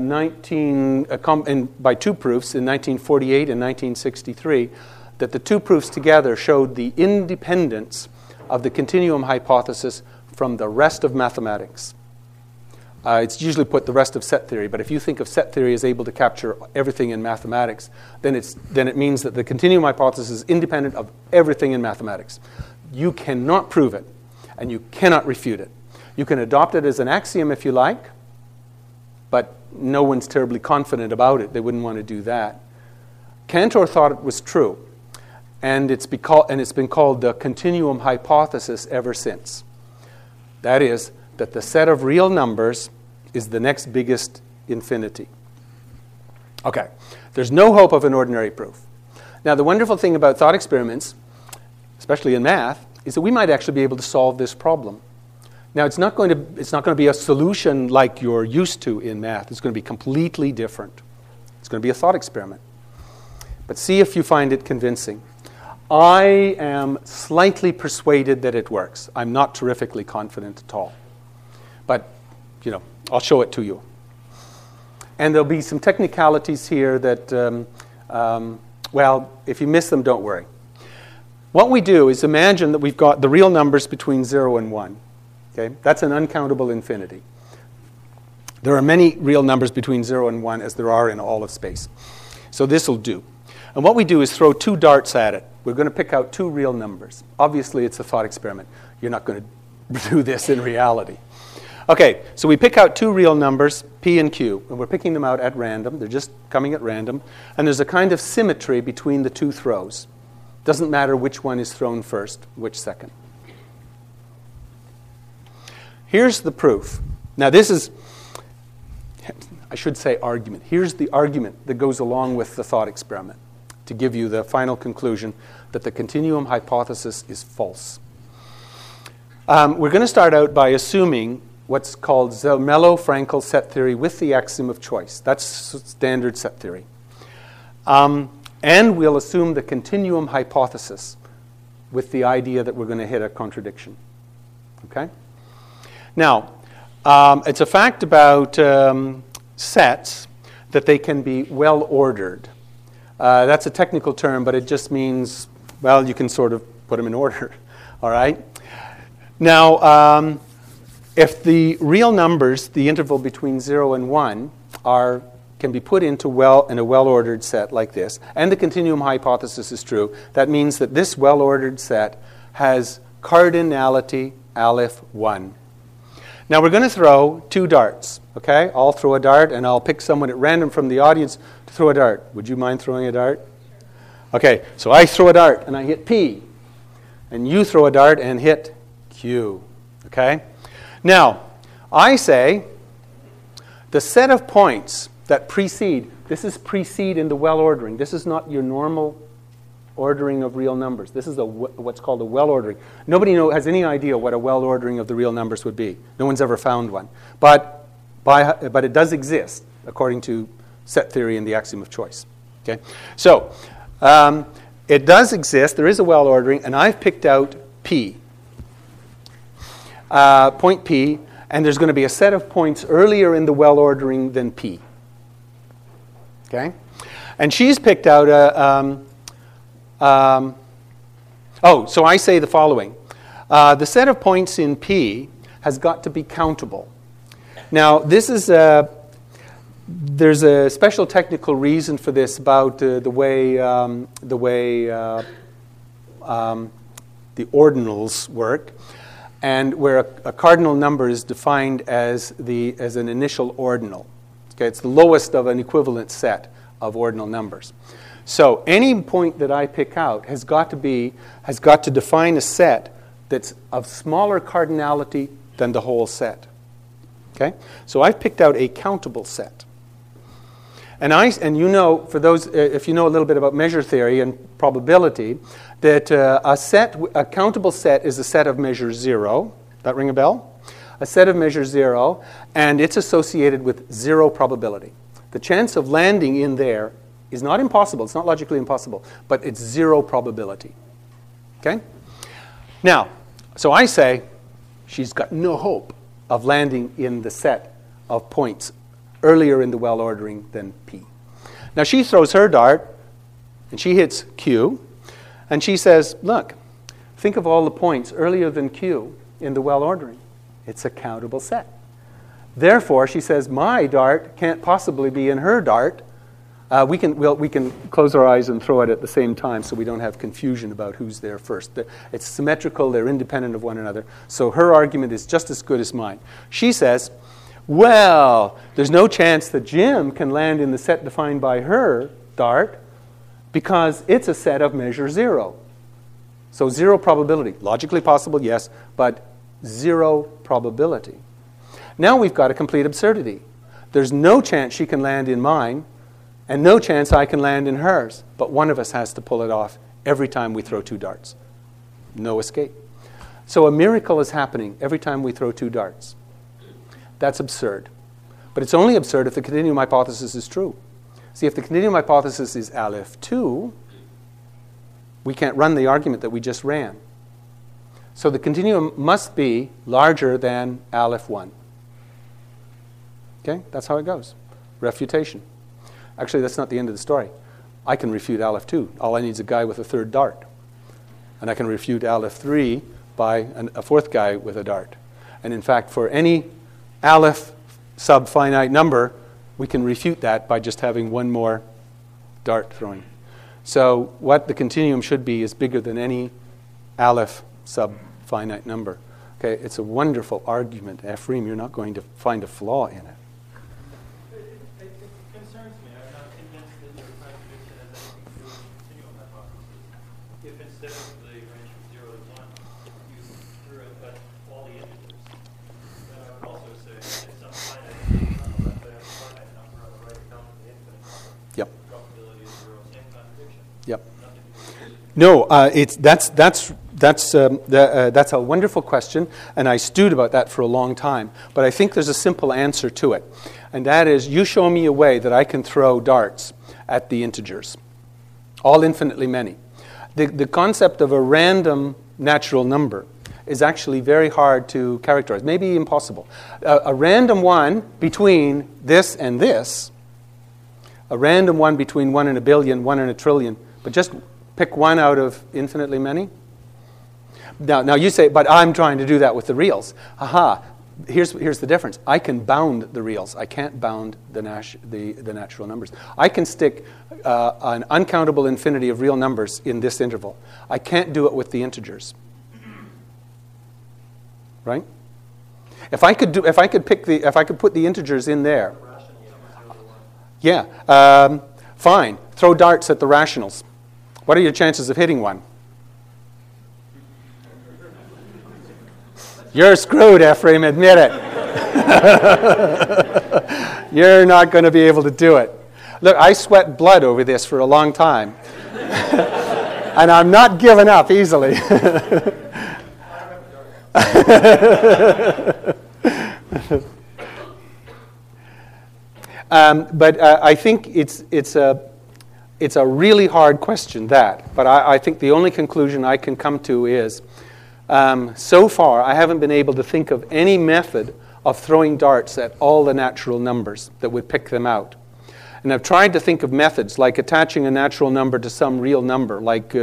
two proofs in 1948 and 1963, that the two proofs together showed the independence of the continuum hypothesis from the rest of mathematics. It's usually put the rest of set theory, but if you think of set theory as able to capture everything in mathematics, then it means that the continuum hypothesis is independent of everything in mathematics. You cannot prove it, and you cannot refute it. You can adopt it as an axiom if you like, but no one's terribly confident about it. They wouldn't want to do that. Cantor thought it was true, and it's been called the continuum hypothesis ever since. That is, that the set of real numbers is the next biggest infinity. Okay, there's no hope of an ordinary proof. Now, the wonderful thing about thought experiments, especially in math, is that we might actually be able to solve this problem. Now, it's not going to be a solution like you're used to in math. It's going to be completely different. It's going to be a thought experiment. But see if you find it convincing. I am slightly persuaded that it works. I'm not terrifically confident at all. But, I'll show it to you. And there'll be some technicalities here that, if you miss them, don't worry. What we do is imagine that we've got the real numbers between 0 and 1. Okay? That's an uncountable infinity. There are many real numbers between 0 and 1 as there are in all of space. So this will do. And what we do is throw two darts at it. We're going to pick out two real numbers. Obviously, it's a thought experiment. You're not going to do this in reality. Okay, so we pick out two real numbers, P and Q, and we're picking them out at random. They're just coming at random. And there's a kind of symmetry between the two throws. Doesn't matter which one is thrown first, which second. Here's the proof. Now this is, I should say argument. Here's the argument that goes along with the thought experiment to give you the final conclusion that the continuum hypothesis is false. We're going to start out by assuming what's called Zermelo-Fraenkel set theory with the axiom of choice. That's standard set theory. And we'll assume the continuum hypothesis with the idea that we're going to hit a contradiction. Okay? Now, it's a fact about sets that they can be well-ordered. That's a technical term, but it just means, you can sort of put them in order. All right? Now, if the real numbers, the interval between 0 and 1, can be put into in a well-ordered set like this, and the continuum hypothesis is true, that means that this well-ordered set has cardinality Aleph 1. Now we're going to throw two darts, okay? I'll throw a dart, and I'll pick someone at random from the audience to throw a dart. Would you mind throwing a dart? Okay, so I throw a dart, and I hit P. And you throw a dart and hit Q, okay? Now, I say the set of points that precede, this is precede in the well-ordering. This is not your normal ordering of real numbers. This is what's called a well-ordering. Nobody has any idea what a well-ordering of the real numbers would be. No one's ever found one. But it does exist, according to set theory and the axiom of choice. Okay? So, it does exist. There is a well-ordering, and I've picked out P. Point P, and there's going to be a set of points earlier in the well-ordering than P. Okay? And she's picked out so I say the following. The set of points in P has got to be countable. Now, this is there's a special technical reason for this about the way the ordinals work, and where a cardinal number is defined as an initial ordinal. Okay, it's the lowest of an equivalent set of ordinal numbers. So any point that I pick out has got to define a set that's of smaller cardinality than the whole set. Okay? So I've picked out a countable set. And you know, for those, if you know a little bit about measure theory and probability, that a countable set is a set of measures 0. That ring a bell? A set of measures 0, and it's associated with 0 probability. The chance of landing in there is not impossible. It's not logically impossible, but it's 0 probability. Okay? Now, so I say she's got no hope of landing in the set of points earlier in the well ordering than P. Now she throws her dart, and she hits Q, and she says, look, think of all the points earlier than Q in the well ordering. It's a countable set. Therefore, she says, my dart can't possibly be in her dart. We can close our eyes and throw it at the same time so we don't have confusion about who's there first. It's symmetrical. They're independent of one another. So her argument is just as good as mine. She says, well, there's no chance that Jim can land in the set defined by her dart because it's a set of measure 0. So 0 probability. Logically possible, yes, but 0 probability. Now we've got a complete absurdity. There's no chance she can land in mine, and no chance I can land in hers. But one of us has to pull it off every time we throw 2 darts. No escape. So a miracle is happening every time we throw 2 darts. That's absurd. But it's only absurd if the continuum hypothesis is true. See, if the continuum hypothesis is Aleph 2, we can't run the argument that we just ran. So the continuum must be larger than Aleph 1. Okay? That's how it goes. Refutation. Actually, that's not the end of the story. I can refute Aleph 2. All I need is a guy with a 3rd dart. And I can refute Aleph 3 by a 4th guy with a dart. And in fact, for any Aleph sub-finite number, we can refute that by just having one more dart throwing. So what the continuum should be is bigger than any Aleph sub-finite number. Okay, it's a wonderful argument. Ephraim, you're not going to find a flaw in it.
It concerns me. I'm not convinced that your contradiction has anything to do with the continuum hypothesis. If instead of the range from 0 to 1, you threw it at all the integers, then I would also say it's some finite number on the left, finite number on the right, comes to the infinite number.
Yep.
Probability is 0, same contradiction.
Yep.
Nothing to do with it.
No, that's a wonderful question, and I stewed about that for a long time. But I think there's a simple answer to it, and that is you show me a way that I can throw darts at the integers, all infinitely many. The concept of a random natural number is actually very hard to characterize, maybe impossible. A random one between this and this, a random one between 1 and a billion, 1 and a trillion, but just pick one out of infinitely many. Now you say, but I'm trying to do that with the reals. Aha, here's the difference. I can bound the reals. I can't bound the natural numbers. I can stick an uncountable infinity of real numbers in this interval. I can't do it with the integers. Right? If I could put the integers in there. Yeah, fine. Throw darts at the rationals. What are your chances of hitting one? You're screwed, Ephraim, admit it. You're not going to be able to do it. Look, I sweat blood over this for a long time. And I'm not giving up easily. But I think it's a really hard question, that. But I think the only conclusion I can come to is, so far, I haven't been able to think of any method of throwing darts at all the natural numbers that would pick them out. And I've tried to think of methods like attaching a natural number to some real number, like,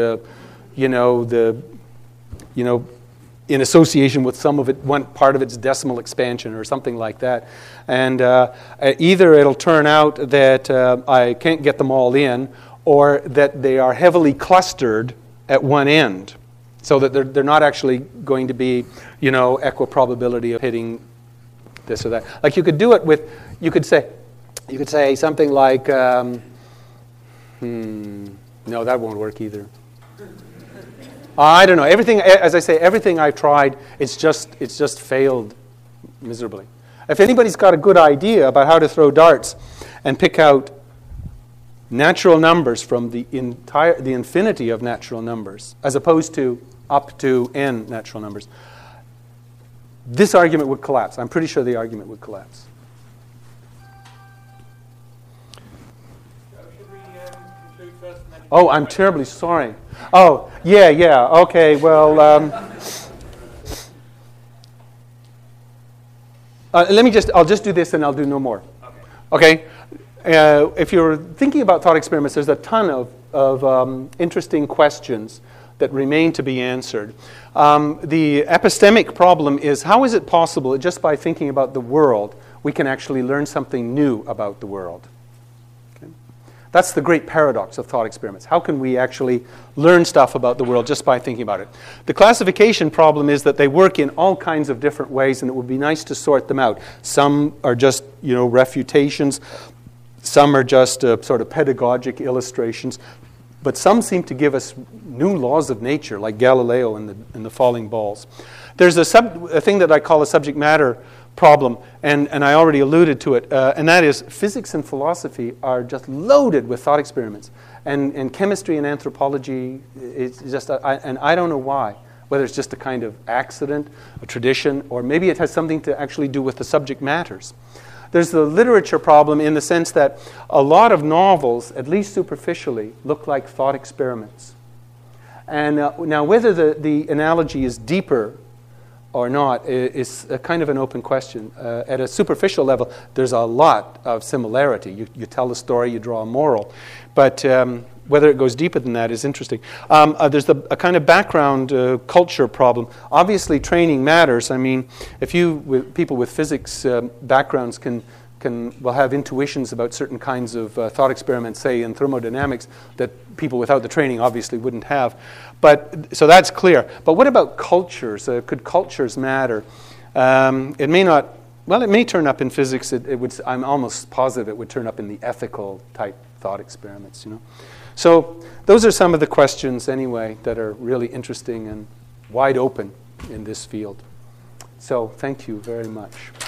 in association with some of it, one part of its decimal expansion or something like that. And either it'll turn out that I can't get them all in, or that they are heavily clustered at one end, so that they're not actually going to be, equiprobability of hitting this or that. Like you could do it with, you could say something like, No, that won't work either. I don't know. Everything, as I say, everything I've tried, it's just failed miserably. If anybody's got a good idea about how to throw darts and pick out natural numbers from the infinity of natural numbers, as opposed to up to n natural numbers, this argument would collapse. I'm pretty sure the argument would collapse.
Should we conclude first and then?
Oh, I'm terribly sorry. Oh, yeah. Okay, well, I'll just do this and I'll do no more. Okay? If you're thinking about thought experiments, there's a ton of interesting questions that remain to be answered. The epistemic problem is, how is it possible that just by thinking about the world, we can actually learn something new about the world? Okay? That's the great paradox of thought experiments. How can we actually learn stuff about the world just by thinking about it? The classification problem is that they work in all kinds of different ways, and it would be nice to sort them out. Some are just, refutations. Some are just sort of pedagogic illustrations. But some seem to give us new laws of nature, like Galileo and the falling balls. There's a thing that I call a subject matter problem, and I already alluded to it, and that is physics and philosophy are just loaded with thought experiments. And chemistry and anthropology, it's just, and I don't know why, whether it's just a kind of accident, a tradition, or maybe it has something to actually do with the subject matters. There's the literature problem in the sense that a lot of novels, at least superficially, look like thought experiments. And now whether the analogy is deeper or not is a kind of an open question. At a superficial level, there's a lot of similarity. You tell a story, you draw a moral. But whether it goes deeper than that is interesting. There's a kind of background culture problem. Obviously, training matters. I mean, if people with physics backgrounds will have intuitions about certain kinds of thought experiments, say in thermodynamics, that people without the training obviously wouldn't have. So that's clear. But what about cultures? Could cultures matter? It may not. Well, it may turn up in physics. I'm almost positive it would turn up in the ethical type thought experiments. So those are some of the questions, anyway, that are really interesting and wide open in this field. So thank you very much.